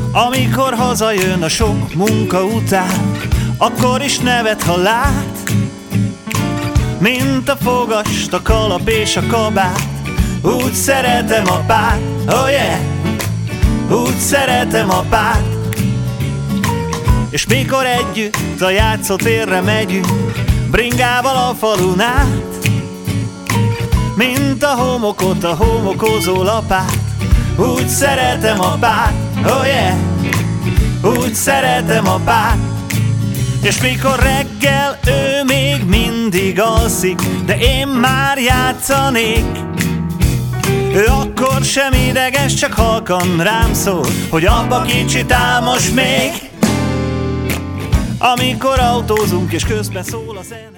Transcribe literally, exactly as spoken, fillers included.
Amikor hazajön a sok munka után, akkor is nevet, ha lát, mint a fogast, a kalap és a kabát. Úgy szeretem apát, oh yeah, úgy szeretem apát. És mikor együtt a játszótérre megyünk, bringával a falun át, mint a homokot, a homokozó lapát. Úgy szeretem apát, oh yeah, úgy szeretem apát. És mikor reggel ő még mindig alszik, de én már játszanék, ő akkor sem ideges, csak halkan rám szól, hogy apa kicsit álmos még. Amikor autózunk és közben szól a zene.